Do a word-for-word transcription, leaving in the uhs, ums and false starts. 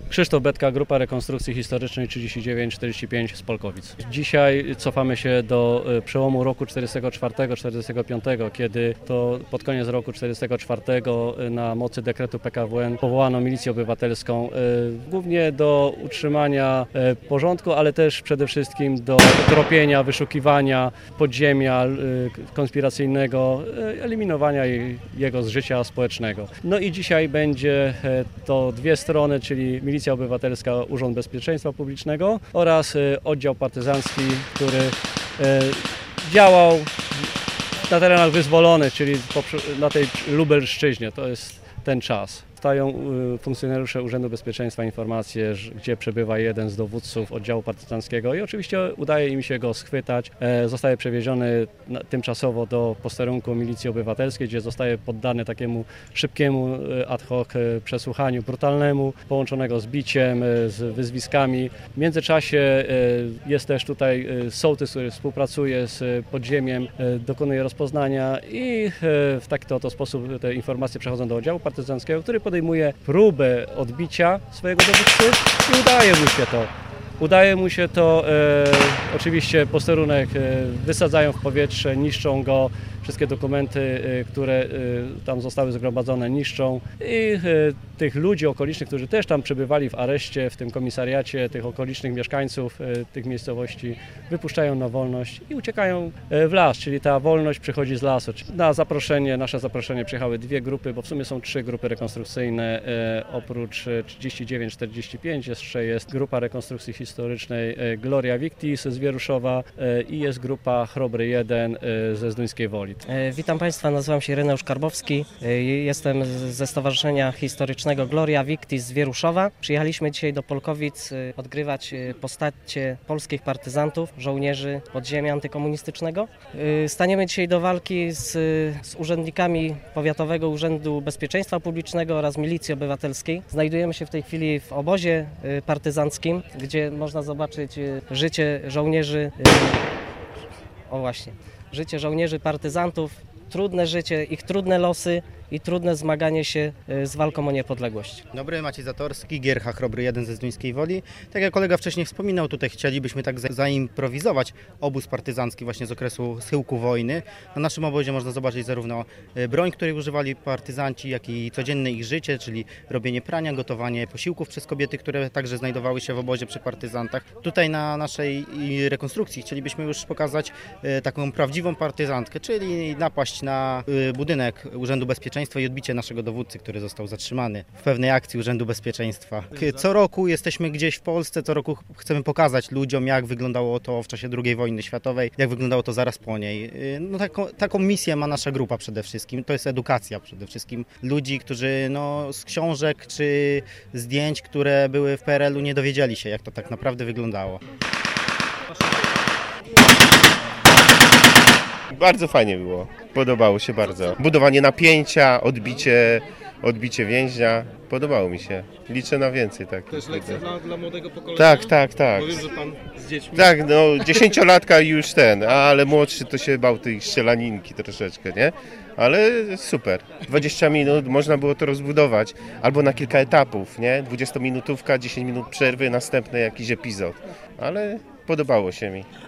Krzysztof Betka, Grupa Rekonstrukcji Historycznej trzydzieści dziewięć czterdzieści pięć z Polkowic. Dzisiaj cofamy się do przełomu roku czterdziestego czwartego czterdziestego piątego, kiedy to pod koniec roku czterdziestego czwartego na mocy dekretu P K W N powołano Milicję Obywatelską, głównie do utrzymania porządku, ale też przede wszystkim do tropienia, wyszukiwania podziemia konspiracyjnego, eliminowania jego z życia społecznego. No i dzisiaj będzie to dwie strony, czyli Milicja Obywatelska, Urząd Bezpieczeństwa Publicznego oraz oddział partyzancki, który działał na terenach wyzwolonych, czyli na tej Lubelszczyźnie. To jest ten czas. Stają funkcjonariusze Urzędu Bezpieczeństwa informacje, gdzie przebywa jeden z dowódców oddziału partyzanckiego i oczywiście udaje im się go schwytać. Zostaje przewieziony tymczasowo do posterunku Milicji Obywatelskiej, gdzie zostaje poddany takiemu szybkiemu ad hoc przesłuchaniu, brutalnemu, połączonego z biciem, z wyzwiskami. W międzyczasie jest też tutaj sołtys, który współpracuje z podziemiem, dokonuje rozpoznania i w taki oto sposób te informacje przechodzą do oddziału partyzanckiego, który podejmuje próbę odbicia swojego dowódcy i udaje mu się to. Udaje mu się to, e, oczywiście posterunek e, wysadzają w powietrze, niszczą go, wszystkie dokumenty, e, które e, tam zostały zgromadzone, niszczą i e, tych ludzi okolicznych, którzy też tam przebywali w areszcie, w tym komisariacie, tych okolicznych mieszkańców e, tych miejscowości wypuszczają na wolność i uciekają w las, czyli ta wolność przychodzi z lasu. Na zaproszenie, nasze zaproszenie przyjechały dwie grupy, bo w sumie są trzy grupy rekonstrukcyjne, e, oprócz trzydzieści dziewięć czterdzieści pięć jeszcze jest grupa rekonstrukcji historycznej Gloria Victis z Wieruszowa i jest grupa Chrobry jeden ze Zduńskiej Woli. Witam Państwa, nazywam się Ireneusz Karbowski, jestem ze Stowarzyszenia Historycznego Gloria Victis z Wieruszowa. Przyjechaliśmy dzisiaj do Polkowic odgrywać postacie polskich partyzantów, żołnierzy podziemia antykomunistycznego. Staniemy dzisiaj do walki z, z urzędnikami Powiatowego Urzędu Bezpieczeństwa Publicznego oraz Milicji Obywatelskiej. Znajdujemy się w tej chwili w obozie partyzanckim, gdzie można zobaczyć życie żołnierzy, o właśnie, życie żołnierzy partyzantów, trudne życie, ich trudne losy i trudne zmaganie się z walką o niepodległość. Dobry, Maciej Zatorski, Giercha Chrobry jeden ze Zduńskiej Woli. Tak jak kolega wcześniej wspominał, tutaj chcielibyśmy tak zaimprowizować obóz partyzancki właśnie z okresu schyłku wojny. Na naszym obozie można zobaczyć zarówno broń, której używali partyzanci, jak i codzienne ich życie, czyli robienie prania, gotowanie posiłków przez kobiety, które także znajdowały się w obozie przy partyzantach. Tutaj na naszej rekonstrukcji chcielibyśmy już pokazać taką prawdziwą partyzantkę, czyli napaść na budynek Urzędu Bezpieczeństwa i odbicie naszego dowódcy, który został zatrzymany w pewnej akcji Urzędu Bezpieczeństwa. Co roku jesteśmy gdzieś w Polsce, co roku chcemy pokazać ludziom, jak wyglądało to w czasie drugiej wojny światowej, jak wyglądało to zaraz po niej. No, taką, taką misję ma nasza grupa przede wszystkim, to jest edukacja przede wszystkim ludzi, którzy no, z książek czy zdjęć, które były w P R L u, nie dowiedzieli się, jak to tak naprawdę wyglądało. Bardzo fajnie było, podobało się bardzo. Budowanie napięcia, odbicie, odbicie więźnia, podobało mi się. Liczę na więcej takich. To jest lekcja dla, dla młodego pokolenia? Tak, tak, tak. Bo wiem, że pan z dziećmi... Tak, no dziesięciolatka już ten, ale młodszy to się bał tej strzelaninki troszeczkę, nie? Ale super. dwadzieścia minut można było to rozbudować, albo na kilka etapów, nie? dwudziestominutówka, dziesięć minut przerwy, następny jakiś epizod. Ale podobało się mi.